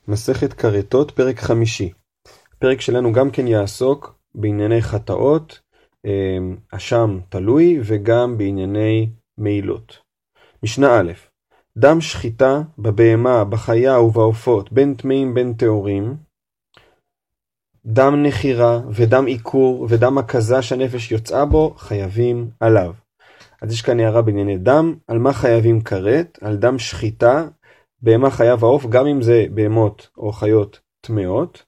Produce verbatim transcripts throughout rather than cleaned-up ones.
מסכת כרתות, פרק חמישי. פרק שלנו גם כן יעסוק בענייני חטאות, אשם תלוי, וגם בענייני מעילות. משנה א', דם שחיטה בבהמה, בחיה ובעופות, בין טמאים בין טהורים, דם נחירה ודם עיקור ודם הקזה שהנפש יוצאה בו, חייבים עליו. אז יש כאן הערה בענייני דם, על מה חייבים כרת? על דם שחיטה, בהמה, חיה ועוף, גם אם זה בהמות או חיות טמאות,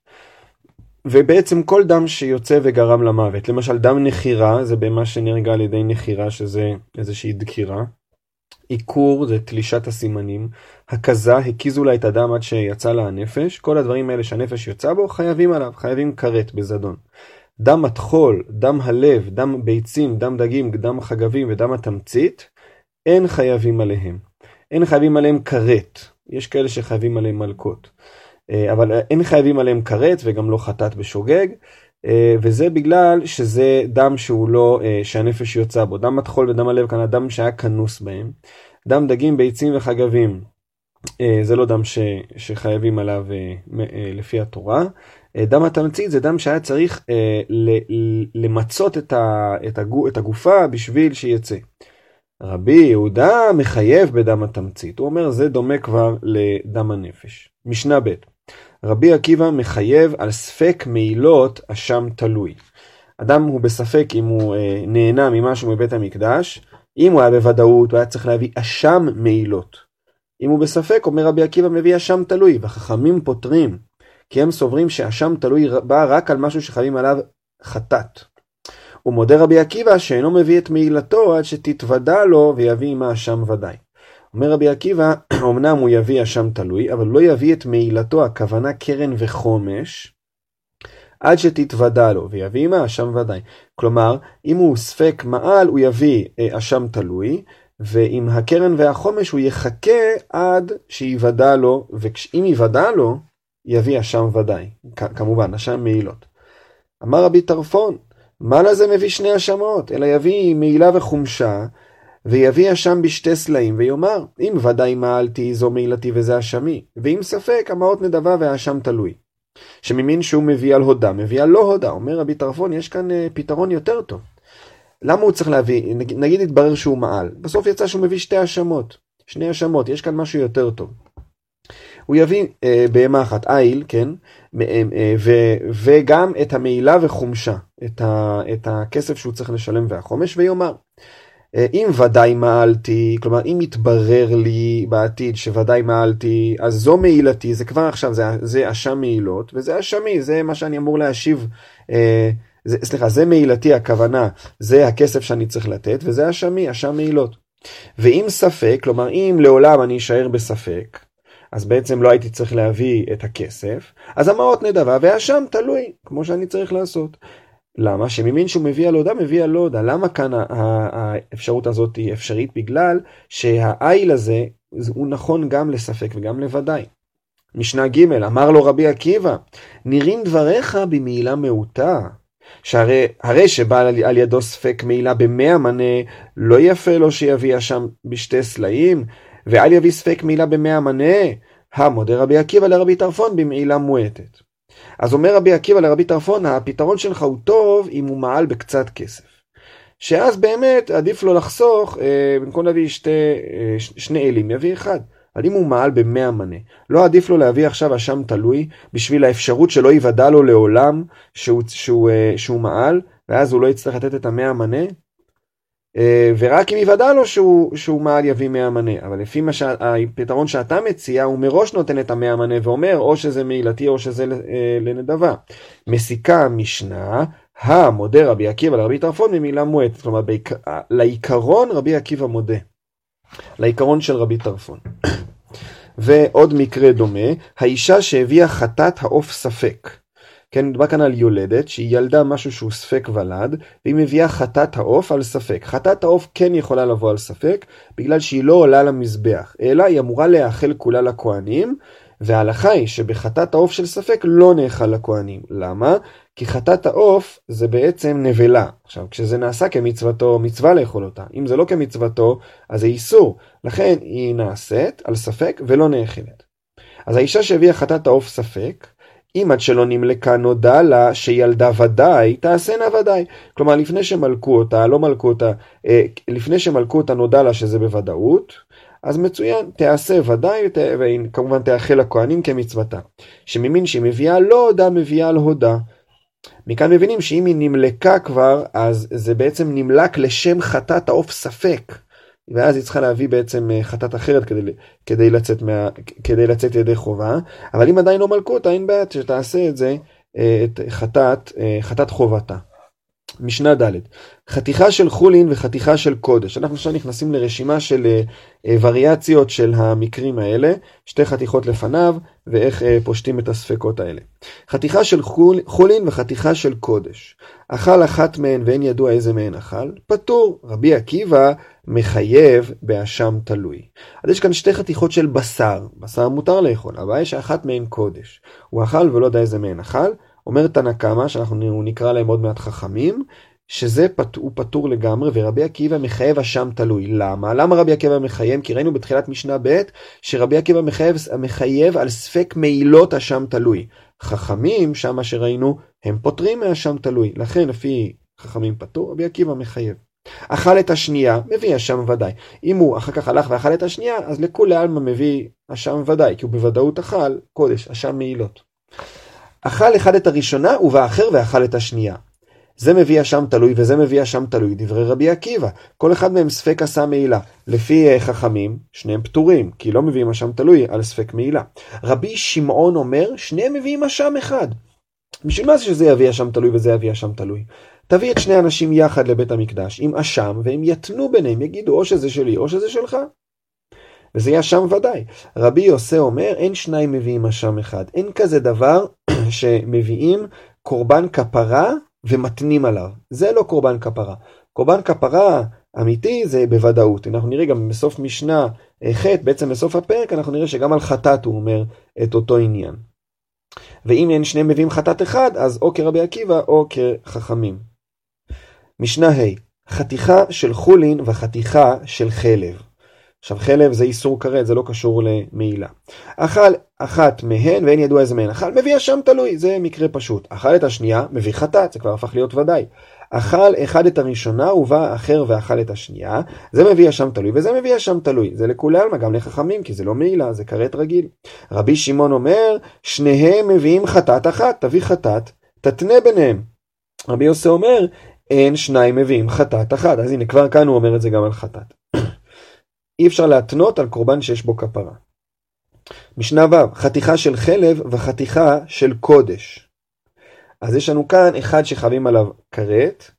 ובעצם כל דם שיוצא וגרם למוות. למשל דם נחירה, זה בהמה שנהרגה על ידי נחירה, שזה איזושהי דקירה. עיקור זה תלישת הסימנים. הקזה, הקיזו לה את הדם עד שיצא לה הנפש. כל הדברים האלה שהנפש יוצא בו, חייבים עליו, חייבים כרת בזדון. דם התחול, דם הלב, דם ביצים, דם דגים, דם חגבים ודם התמצית, אין חייבים עליהם. אין חייבים עליהם כרת. יש כאלה שחייבים עליהם מלכות. אבל אין חייבים עליהם כרת וגם לא חטאת בשוגג, וזה בגלל שזה דם שהוא לא, שהנפש יוצא בו. דם התחול ודם הלב כאן הדם שהיה כנוס בהם. דם דגים, ביצים וחגבים, זה לא דם ש, שחייבים עליו לפי התורה. דם התמצית זה דם שהיה צריך למצות את, ה, את, הגו, את הגופה בשביל שיצא. רבי יהודה מחייב בדם התמצית. הוא אומר זה דומה כבר לדם הנפש. משנה ב', רבי עקיבא מחייב על ספק מעילות אשם תלוי. אדם הוא בספק אם הוא אה, נהנה ממשהו מבית המקדש, אם הוא היה בוודאות הוא היה צריך להביא אשם מעילות. אם הוא בספק, אומר רבי עקיבא, מביא אשם תלוי, והחכמים פותרים, כי הם סוברים שאשם תלוי בא רק על משהו שחייבים עליו חטאת. הוא מודה רבי עקיבא שאינו מביא את מעילתו עד שתתוודע לו ויביא מה אשם ודאי. אומר רבי עקיבא, אמנם הוא יביא אשם תלוי, אבל לא יביא את מעילתו, הכוונה קרן וחומש, עד שתתוודע לו ויביא מה אשם ודאי. כלומר, אם הוא ספק מעל, הוא יביא אשם תלוי, ועם הקרן והחומש הוא יחכה עד שיוודע לו, ואם יוודע לו, יביא אשם ודאי. כמובן, אשם מעילות. אמר רבי טרפון, מה לזה מביא שני אשמות? אלא יביא מעילה וחומשה, ויביא אשם בשתי סלעים, ויאמר, אם ודאי מעלתי זו מעילתי וזה אשמי, ואם ספק, המעות נדבה והאשם תלוי. שממין שהוא מביא על הודה, מביא על לא הודה. אומר רבי טרפון, יש כאן uh, פתרון יותר טוב. למה הוא צריך להביא? נגיד, נגיד התברר שהוא מעל. בסוף יצא שהוא מביא שתי אשמות. שני אשמות, יש כאן משהו יותר טוב. הוא יביא uh, בהמה אחת, איל, כן, uh, uh, ו- וגם את המעילה וחומשה, את, ה- את הכסף שהוא צריך לשלם והחומש, ויאמר, אם ודאי מעלתי, כלומר אם יתברר לי בעתיד שוודאי מעלתי, אז זו מעילתי, זה כבר עכשיו, זה, זה אשם מעילות, וזה אשמי, זה מה שאני אמור להשיב, אה, זה, סליחה, זה מעילתי הכוונה, זה הכסף שאני צריך לתת, וזה אשמי, אשם מעילות. ואם ספק, כלומר אם לעולם אני אשאר בספק, אז בעצם לא הייתי צריך להביא את הכסף, אז המעות נדבה והאשם תלוי, כמו שאני צריך לעשות. למה? שממין שהוא מביא על הודה, מביא על לא הודה. למה כאן האפשרות הזאת היא אפשרית? בגלל שהאיל הזה הוא נכון גם לספק וגם לוודאי. משנה ג', אמר לו רבי עקיבא, נראים דבריך במעילה מעוטה, שהרי הרי שבא על ידו ספק מעילה במאה מנה, לא יפה לו שיביא אשם בשתי סלעים, ואל יביא ספק מעילה במאה מנה, המודה רבי עקיבא לרבי טרפון במעילה מועטת. אז אומר רבי עקיבא לרבי טרפון, הפתרון שלך הוא טוב אם הוא מעל בקצת כסף. שאז באמת עדיף לו לחסוך, אה, במקום להביא שתי, אה, שני אלים, יביא אחד. אבל אם הוא מעל במאה מנה, לא עדיף לו להביא עכשיו אשם תלוי, בשביל האפשרות שלא יוודע לו לעולם שהוא, שהוא, אה, שהוא מעל, ואז הוא לא יצטרך לתת את המאה מנה, אה, ורק אם יוודע לו שהוא, שהוא מעל יביא מאה מנה. אבל לפי מה שה, הפתרון שאתה מציע, הוא מראש נותן את המאה מנה ואומר, או שזה מעילתי או שזה אה, לנדבה. מסיקה המשנה, המודה רבי עקיבא לרבי טרפון ממעילה מועטת. כלומר, בעיקר, לעיקרון רבי עקיבא מודה. לעיקרון של רבי טרפון. ועוד מקרה דומה, האישה שהביאה חטאת העוף ספק. כן, נדבר כאן על יולדת, שהיא ילדה משהו שהוא ספק ולד, והיא מביאה חטאת העוף על ספק. חטאת העוף כן יכולה לבוא על ספק, בגלל שהיא לא עולה למזבח, אלא היא אמורה להאכל כולה לכהנים, וההלכה היא שבחטאת העוף של ספק לא נאכל לכהנים. למה? כי חטאת העוף זה בעצם נבלה. עכשיו, כשזה נעשה כמצוותו, מצווה לאכול אותה. אם זה לא כמצוותו, אז זה איסור. לכן היא נעשית על ספק ולא נאכלת. אז האישה שהביאה חטאת העוף ספק, אם עד שלא נמלקה נודע לה שילדה ודאי, תעשנה ודאי. כלומר, לפני שמלכו אותה, לא מלכו אותה, לפני שמלכו אותה נודע לה שזה בוודאות, אז מצוין, תעשה ודאי, וכמובן תאכל הכהנים כמצוותה. שממין שהיא מביאה לא הודע, מביאה על הודע. מכאן מבינים שאם היא נמלקה כבר, אז זה בעצם נמלק לשם חטאת העוף ספק. ואז היא צריכה להביא בעצם חטאת אחרת כדי, כדי, לצאת מה, כדי לצאת ידי חובה. אבל אם עדיין לא מלכו אותה, אין בעיה שתעשה את זה, את חטאת, חטאת חובתה. משנה ד' חתיכה של חולין וחתיכה של קודש. אנחנו עכשיו נכנסים לרשימה של וריאציות של המקרים האלה, שתי חתיכות לפניו, ואיך פושטים את הספקות האלה. חתיכה של חול, חולין וחתיכה של קודש. אכל אחת מהן ואין ידוע איזה מהן אכל, פטור. רבי עקיבא מחייב באשם תלוי. אז יש כאן שתי חתיכות של בשר, בשר מותר לאכול, אבל יש אחת מהן קודש. הוא אכל ולא יודע איזה מהן אכל, אומר תנא קמא, שאנחנו נקרא להם עוד מעט חכמים, שזה הוא פטור לגמרי, ורבי עקיבא מחייב אשם תלוי. למה? למה רבי עקיבא מחייב? כי ראינו בתחילת משנה ב' שרבי עקיבא מחייב, מחייב על ספק מעילות אשם תלוי. חכמים, שם מה שראינו, הם פותרים מאשם תלוי. לכן, לפי חכמים פטור, רבי עקיבא מחייב. אכל את השנייה, מביא אשם ודאי. אם הוא אחר כך הלך ואכל את השנייה, אז לכולי עלמא מביא אשם ודאי, כי הוא בוודאות אכל קודש, אשם מעילות. אכל אחד את הראשונה ובאחר ואכל את השנייה. זה מביא אשם תלוי וזה מביא אשם תלוי, דברי רבי עקיבא. כל אחד מהם ספק עשה מעילה. לפי חכמים, שניהם פטורים, כי לא מביאים אשם תלוי על ספק מעילה. רבי שמעון אומר, שניהם מביאים אשם אחד. בשביל מה זה שזה יביא אשם תלוי וזה יביא אשם תלוי? תביא את שני אנשים יחד לבית המקדש עם אשם, והם יתנו ביניהם, יגידו או שזה שלי או שזה שלך. וזה יהיה אשם ודאי. רבי יוסי אומר, אין שניים מביאים אשם אחד. אין כזה דבר שמביאים קורבן כפרה ומתנים עליו. זה לא קורבן כפרה. קורבן כפרה אמיתי זה בוודאות. אנחנו נראה גם בסוף משנה ח', בעצם בסוף הפרק, אנחנו נראה שגם על חטאת הוא אומר את אותו עניין. ואם אין שניהם מביאים חטאת אחד, אז או כרבי עקיבא או כחכמים. משנה ה' חתיכה של חולין וחתיכה של חלב. עכשיו חלב זה איסור כרת, זה לא קשור למעילה. אכל אחת מהן ואין ידוע איזה מהן אכל, מביא אשם תלוי, זה מקרה פשוט. אכל את השנייה, מביא חטאת, זה כבר הפך להיות ודאי. אכל אחד את הראשונה ובא אחר ואכל את השנייה, זה מביא אשם תלוי וזה מביא אשם תלוי. זה לכולי עלמא, גם לחכמים, כי זה לא מעילה, זה כרת רגיל. רבי שמעון אומר, שניהם מביאים חטאת אחת, תביא חטאת, תתנה ביניהם. רבי יוסי אומר, אין שניים מביאים חטאת אחת. אז הנה, כבר כאן הוא אומר את זה גם על חטאת. אי אפשר להתנות על קורבן שיש בו כפרה. משנה ו' חתיכה של חלב וחתיכה של קודש. אז יש לנו כאן אחד שחייבים עליו כרת,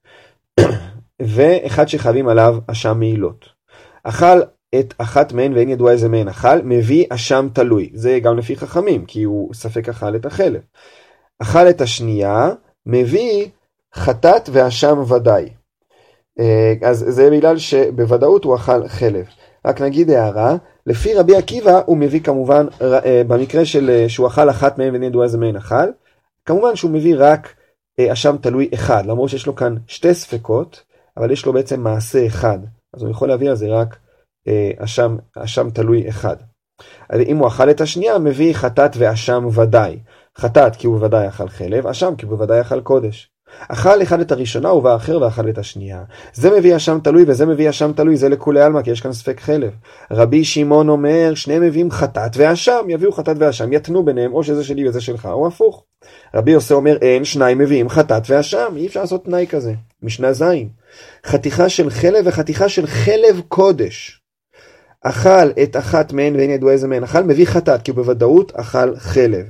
ואחד שחייבים עליו אשם מעילות. אכל את אחת מהן ואין ידוע איזה מהן אכל, מביא אשם תלוי. זה גם לפי חכמים, כי הוא ספק אכל את החלב. אכל את השנייה, מביא חטאת ואשם ודאי. אז זה בגלל שבוודאות הוא אכל חלב. רק נגיד הערה, לפי רבי עקיבא הוא מביא כמובן, במקרה של שהוא אכל אחת מהם ואין ידוע איזה מהן אכל, כמובן שהוא מביא רק אשם תלוי אחד, למרות שיש לו כאן שתי ספקות, אבל יש לו בעצם מעשה אחד, אז הוא יכול להביא על זה רק אשם, אשם תלוי אחד. אם הוא אכל את השנייה, מביא חטאת ואשם ודאי. חטאת כי הוא בוודאי אכל חלב, אשם כי הוא בוודאי אכל קודש. אכל אחד את הראשונה ובא אחר ואכל את השנייה. זה מביא אשם תלוי וזה מביא אשם תלוי, זה לכולי עלמא, כי יש כאן ספק חלב. רבי שמעון אומר, שניהם מביאים חטאת ואשם, יביאו חטאת ואשם, יתנו ביניהם, או שזה שלי וזה שלך, או הפוך. רבי יוסי אומר, אין, שניים מביאים חטאת ואשם, אי אפשר לעשות תנאי כזה. משנה ז' חתיכה של חלב וחתיכה של חלב קודש. אכל את אחת מהן ואין ידוע איזה מהן אכל, מביא חטאת, כי הוא בוודאות אכל חלב.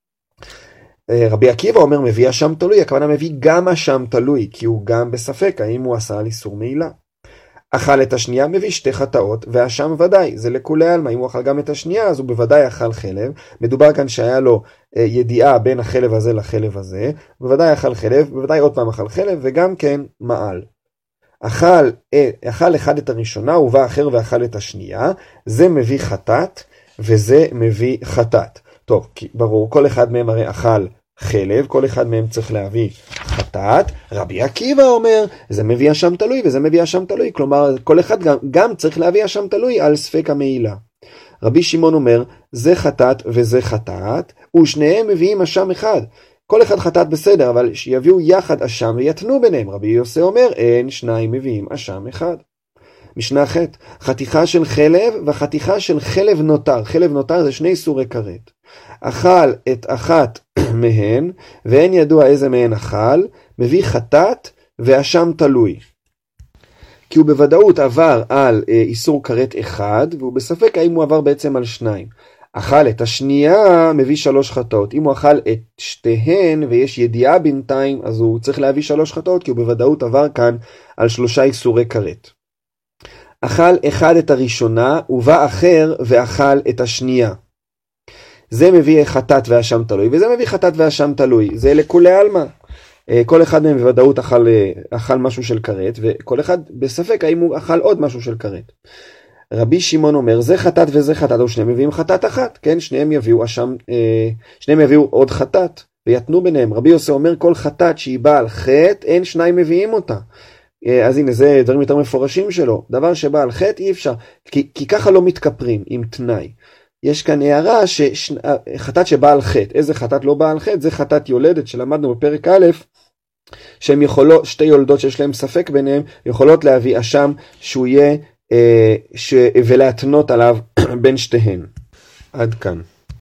רבי עקיבא אומר מביא אשם תלוי, הכוונה מביא גם אשם תלוי, כי הוא גם בספק האם הוא עשה על איסור מעילה. אכל את השנייה, מביא שתי חטאות, ואשם ודאי, זה לכולי עלמא, אם הוא אכל גם את השנייה, אז הוא בוודאי אכל חלב, מדובר כאן שהיה לו ידיעה בין החלב הזה לחלב הזה, בוודאי אכל חלב, בוודאי עוד פעם אכל חלב, וגם כן מעל. אכל, אכל אחד את הראשונה, ובא אחר ואכל את השנייה, זה מביא חטאת, וזה מביא חטאת. טוב, ברור, כל אחד מהם הרי אכל חלב, כל אחד מהם צריך להביא חטאת. רבי עקיבא אומר, זה מביא אשם תלוי וזה מביא אשם תלוי, כלומר כל אחד גם, גם צריך להביא אשם תלוי על ספק המעילה. רבי שמעון אומר, זה חטאת וזה חטאת, ושניהם מביאים אשם אחד. כל אחד חטאת בסדר, אבל שיביאו יחד אשם ויתנו ביניהם. רבי יוסי אומר, אין שניים מביאים אשם אחד. משנה ח' חתיכה של חלב וחתיכה של חלב נותר. חלב נותר זה שני סורי כרת. אכל את אחת מהן, ואין ידוע איזה מהן אכל, מביא חטאת ואשם תלוי. כי הוא בוודאות עבר על אה, איסור כרת אחד, והוא בספק האם הוא עבר בעצם על שניים. אכל את השנייה, מביא שלוש חטאות. אם הוא אכל את שתיהן ויש ידיעה בינתיים, אז הוא צריך להביא שלוש חטאות, כי הוא בוודאות עבר כאן על שלושה איסורי כרת. אכל אחד את הראשונה, ובא אחר ואכל את השנייה. זה מביא חטאת ואשם תלוי, וזה מביא חטאת ואשם תלוי. זה לכולי עלמא. כל אחד מהם בוודאות אכל, אכל משהו של כרת, וכל אחד בספק האם הוא אכל עוד משהו של כרת. רבי שמעון אומר, זה חטאת וזה חטאת, או שניהם מביאים חטאת אחת, כן? שניהם יביאו אשם, שניהם יביאו עוד חטאת, ויתנו ביניהם. רבי יוסי אומר, כל חטאת שהיא באה על חטא, אין שניים מביאים אותה. אז הנה, זה דברים יותר מפורשים שלו. דבר שבא על חטא אי אפשר, כי, כי ככה לא מתכפרים עם תנאי. יש כאן הערה שחטאת שבא על חטא. איזה חטאת לא בא על חטא? זה חטאת יולדת שלמדנו בפרק א', שהן יכולות, שתי יולדות שיש להם ספק ביניהם, יכולות להביא אשם שהוא יהיה, אה, ש... ולהתנות עליו בין שתיהן. עד כאן.